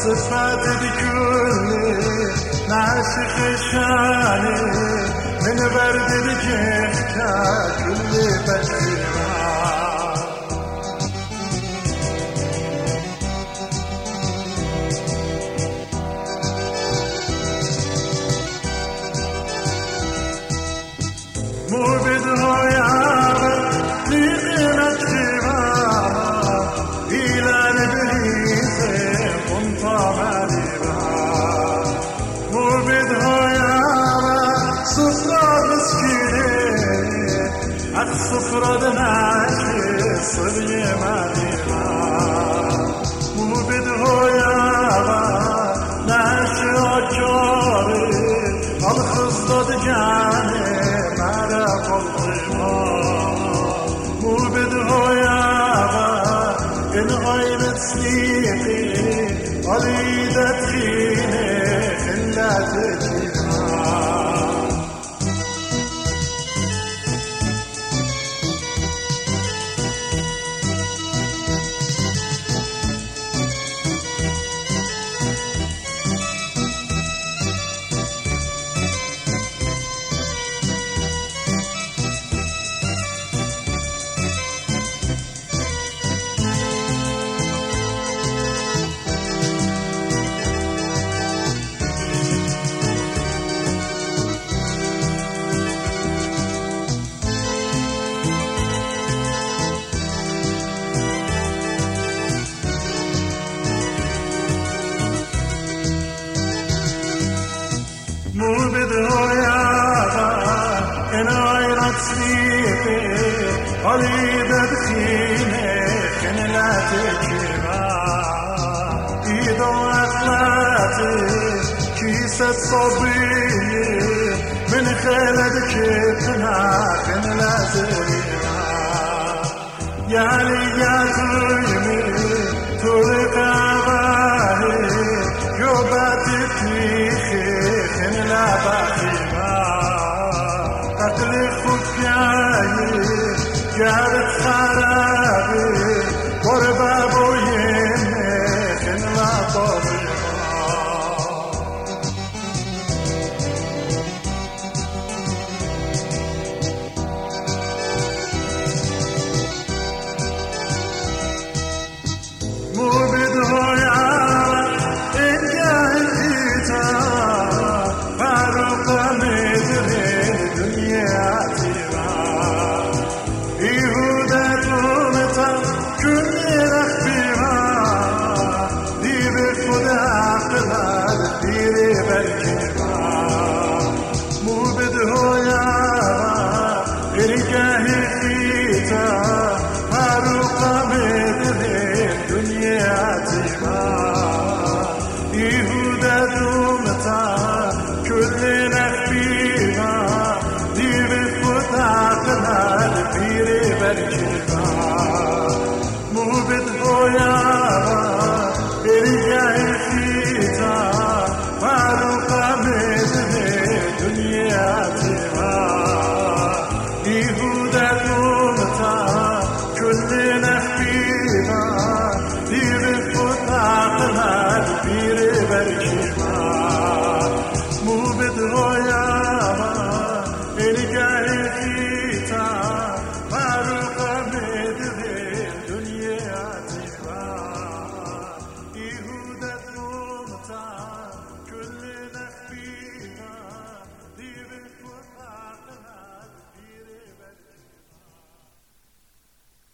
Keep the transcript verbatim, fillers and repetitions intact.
صفات بكل ناسخ شاني من برد الجهة كل بشرها مو بدها يعرف لغينا تخيبها إلى نبريزة قنطة مالبها مو بدها يعرف صفرة مسكينة عد صفرة دناشي صبي مالبها مو بدها يعرف ناشي أجاري الخصدة دجاني مو بدها يابا إن غيبت سنيقي قليدة تخيني خلا تجيبها مو بدها يابا إن غيرت سنيقي قليدة دخينة كن لا تجيبها إيدو أخلاتي كيسة صبية من خلد كتنا كن لا تجيبها يا لي يا تريمي ترك عباهي جوباتي تنيخي لا باقيها قتل خفياي جارت خرابي قربا بويني خن لا طبيها مو بدها يعرف إن جاهل إيتا مو بدها يابا إرجاه إيتا فاروقة مدري الدنيا عتيبا يهودا دومتا كل نخبيها دي بفوت عقلها البيري بركبا